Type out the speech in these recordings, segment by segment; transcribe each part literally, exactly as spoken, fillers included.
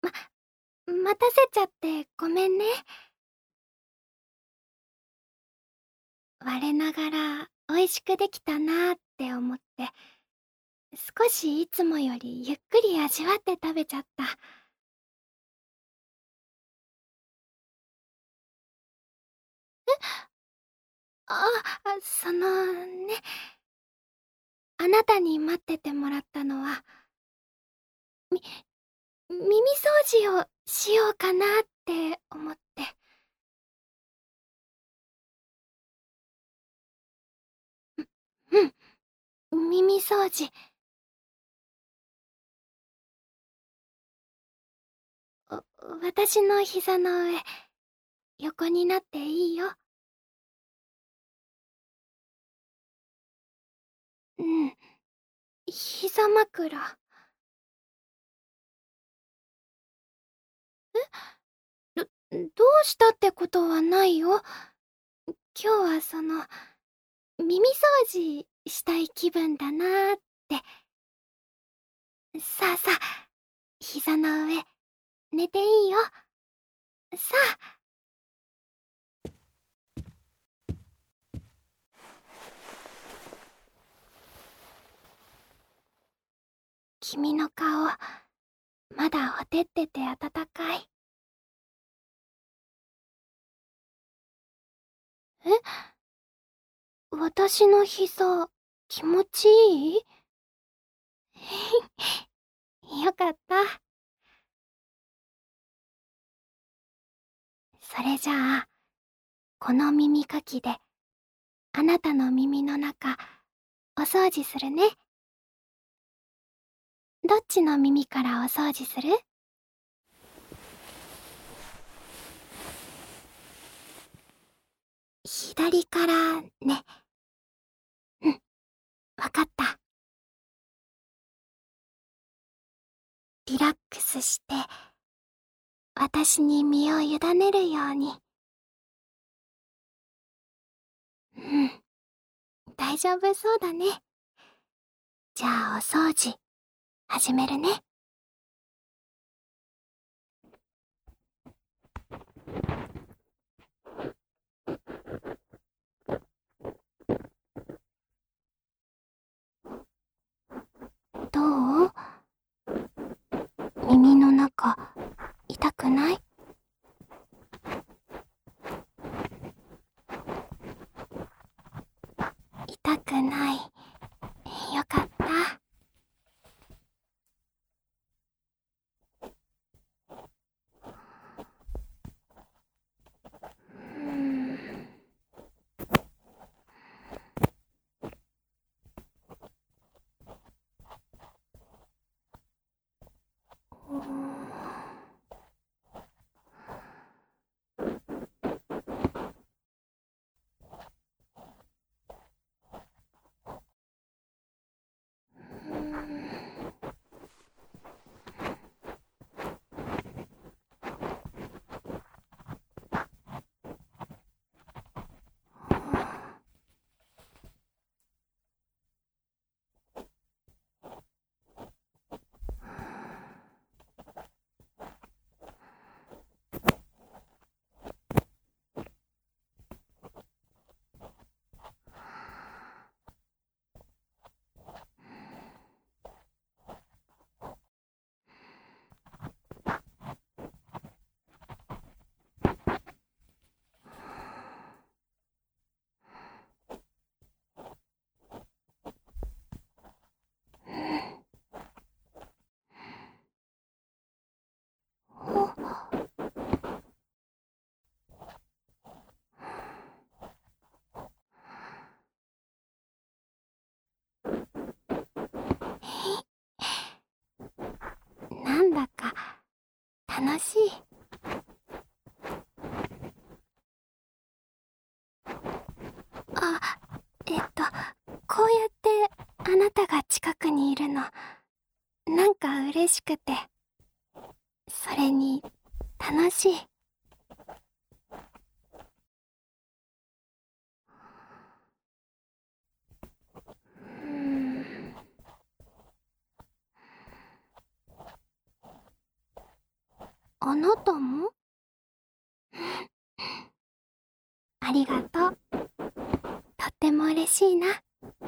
待たせちゃってごめんね。我ながら美味しくできたなーって思って、少しいつもよりゆっくり味わって食べちゃった。あ、そのね、あなたに待っててもらったのは、み、耳掃除をしようかなって思って。うん、耳掃除。お私の膝の上、横になっていいよ。うん、膝枕。ど、どうしたってことはないよ。今日はその、耳掃除したい気分だなーって。さあさあ、膝の上、寝ていいよ。さあ。君の顔、まだほてってて温かい。え？私の膝、気持ちいい？よかった。それじゃあ、この耳かきで、あなたの耳の中、お掃除するね。どっちの耳からお掃除する？左からね。うん、わかった。リラックスして、私に身を委ねるように。うん、大丈夫そうだね。じゃあお掃除、始めるね。どう？耳の中、痛くない？痛くない。よかった。うーん。うーん。なんだか楽しい。あ、えっと、こうやってあなたが近くにいるの、なんか嬉しくて、それに楽しい。うーん。 あなたも？ありがとう。とっても嬉しいな。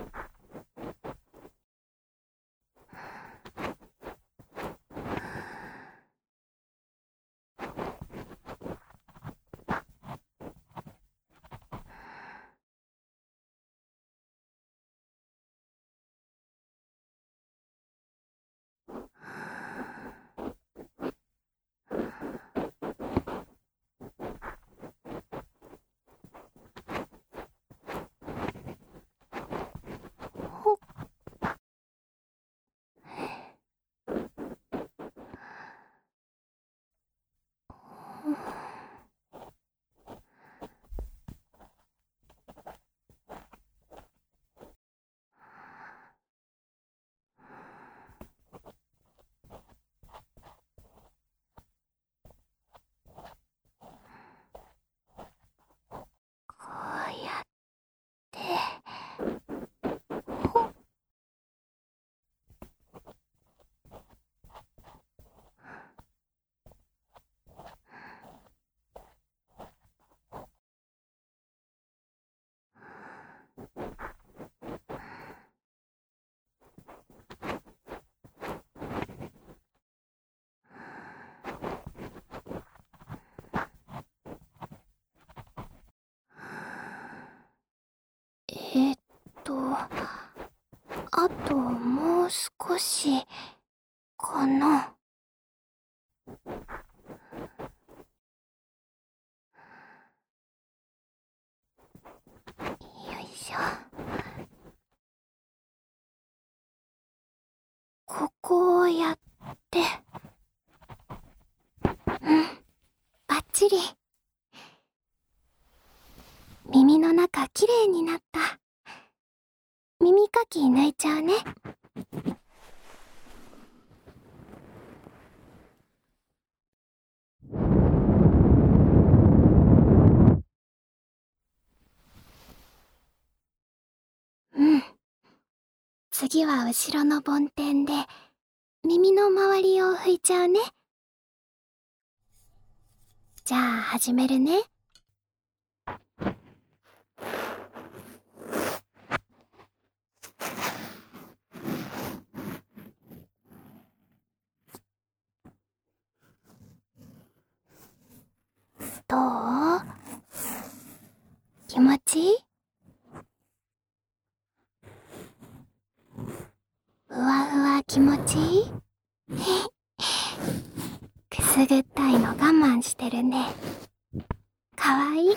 ほっ。こうやって。ほっ。えっと、あともう少しかな。よいしょ。ここをやって。うん、バッチリ。耳の中きれいになった。耳かき抜いちゃうね。うん。次は後ろの梵天で耳の周りを拭いちゃうね。じゃあ始めるね。どう？気持ちいい？ふわふわ気持ちいい？くすぐったいの我慢してるね。かわいい。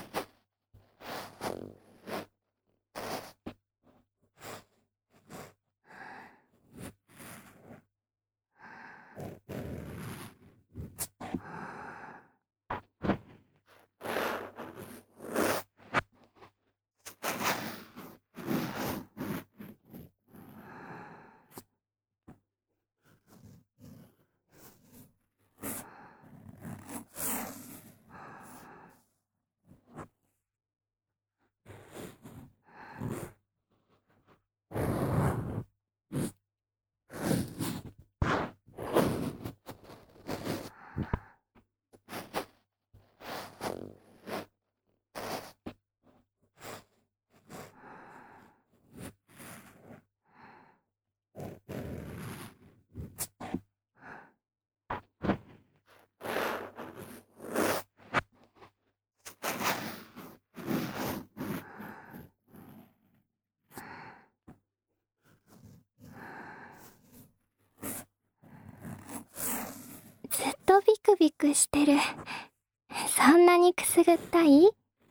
ずっとビクビクしてる。そんなにくすぐったい？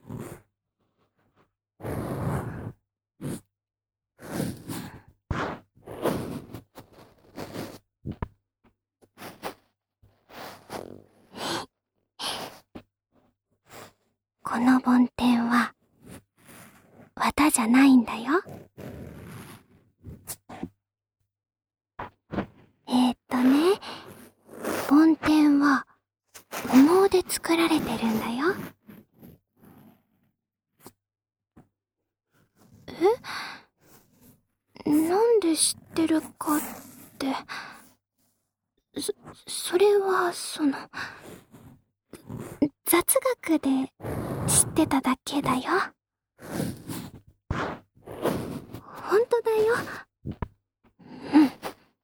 この梵天は綿じゃないんだよ。えー、っとね、梵天は羽毛で作られてるんだよ。え？なんで知ってるかって、そ、それはその、 雑学で知ってただけだよ。ほんとだよ。うん。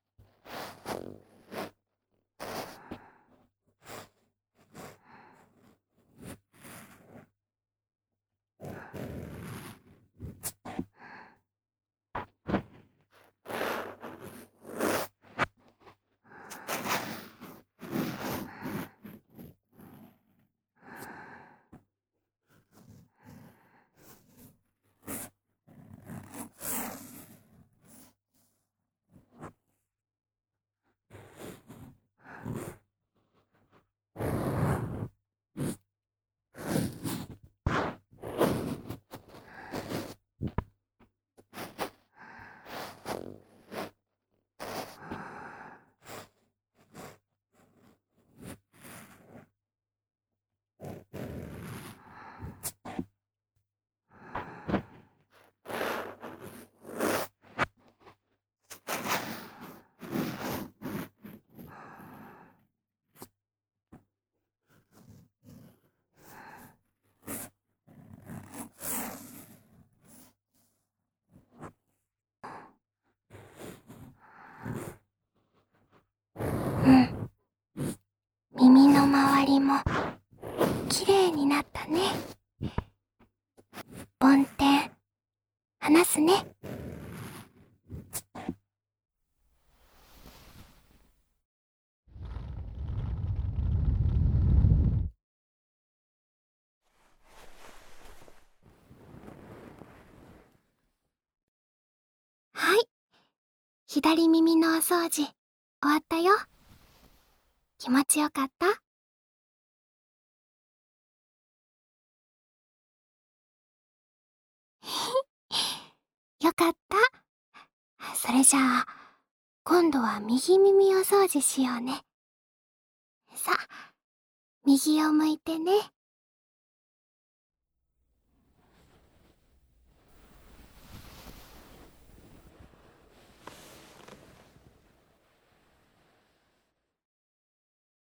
うん。耳の周りもきれいになったね。梵天、話すね。はい。左耳のお掃除、終わったよ。気持ちよかった？よかった。それじゃあ、今度は右耳を掃除しようね。さ、右を向いてね。